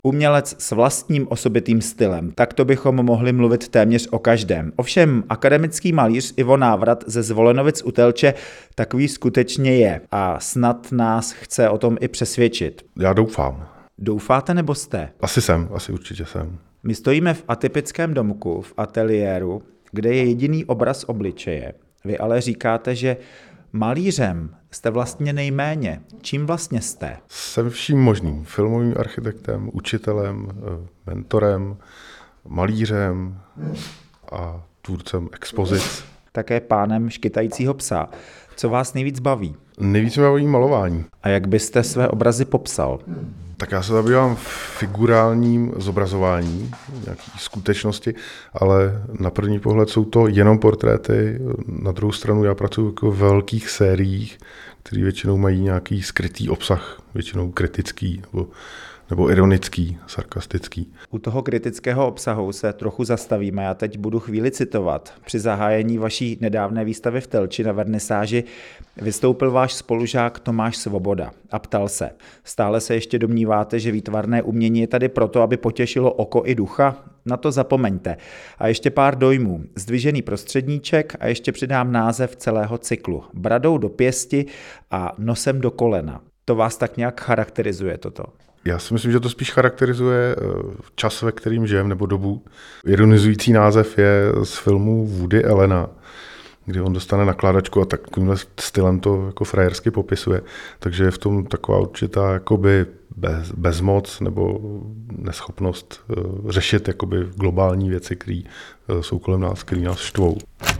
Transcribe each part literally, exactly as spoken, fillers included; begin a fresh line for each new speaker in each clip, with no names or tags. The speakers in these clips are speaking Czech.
Umělec s vlastním osobitým stylem, tak to bychom mohli mluvit téměř o každém. Ovšem akademický malíř Ivo Návrat ze Zvolenovic u Telče takový skutečně je a snad nás chce o tom i přesvědčit.
Já doufám.
Doufáte nebo jste?
Asi jsem, asi určitě jsem.
My stojíme v atypickém domku, v ateliéru, kde je jediný obraz obličeje. Vy ale říkáte, že malířem jste vlastně nejméně. Čím vlastně jste?
Jsem vším možným. Filmovým architektem, učitelem, mentorem, malířem a tvůrcem expozic.
Také pánem škytajícího psa. Co vás nejvíc baví?
Nejvíc mě baví malování.
A jak byste své obrazy popsal?
Tak já se zabývám figurálním zobrazování nějaké skutečnosti, ale na první pohled jsou to jenom portréty. Na druhou stranu já pracuji jako v velkých sériích, které většinou mají nějaký skrytý obsah, většinou kritický nebo, nebo ironický, sarkastický.
U toho kritického obsahu se trochu zastavíme. Já teď budu chvíli citovat. Při zahájení vaší nedávné výstavy v Telči na vernisáži vystoupil váš spolužák Tomáš Svoboda a ptal se: stále se ještě domníváte, že výtvarné umění je tady proto, aby potěšilo oko i ducha? Na to zapomeňte. A ještě pár dojmů. Zdvižený prostředníček a ještě přidám název celého cyklu. Bradou do pěsti a nosem do kolena. To vás tak nějak charakterizuje toto?
Já si myslím, že to spíš charakterizuje čas, ve kterým žijem, nebo dobu. Ironizující název je z filmu Woody Allena, kdy on dostane nakládačku a takovýmhle stylem to jako frajersky popisuje. Takže je v tom taková určitá jakoby bez, bezmoc nebo neschopnost uh, řešit jakoby globální věci, které uh, jsou kolem nás, které nás štvou.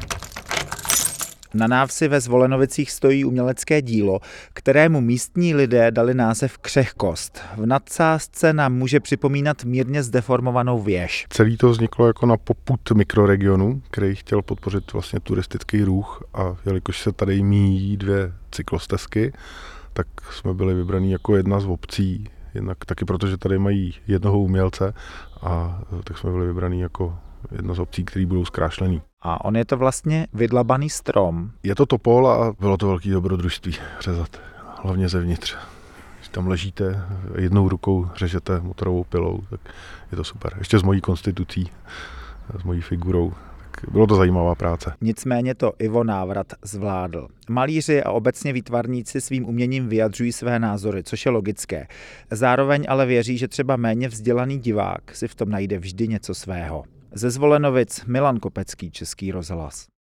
Na návsi ve Zvolenovicích stojí umělecké dílo, kterému místní lidé dali název Křehkost. V nadsázce nám může připomínat mírně zdeformovanou věž.
Celý to vzniklo jako na popud mikroregionu, který chtěl podpořit vlastně turistický ruch, a jelikož se tady míjí dvě cyklostezky, tak jsme byli vybraní jako jedna z obcí, jednak taky protože tady mají jednoho umělce, a tak jsme byli vybraní jako jedna z obcí, které budou zkrášlený.
A on je to vlastně vydlabaný strom.
Je to topol a bylo to velký dobrodružství řezat, hlavně zevnitř. Když tam ležíte, jednou rukou řežete motorovou pilou, tak je to super. Ještě s mojí konstitucí, s mojí figurou. Tak bylo to zajímavá práce.
Nicméně to Ivo Návrat zvládl. Malíři a obecně výtvarníci svým uměním vyjadřují své názory, což je logické. Zároveň ale věří, že třeba méně vzdělaný divák si v tom najde vždy něco svého. Ze Zvolenovic Milan Kopecký, Český rozhlas.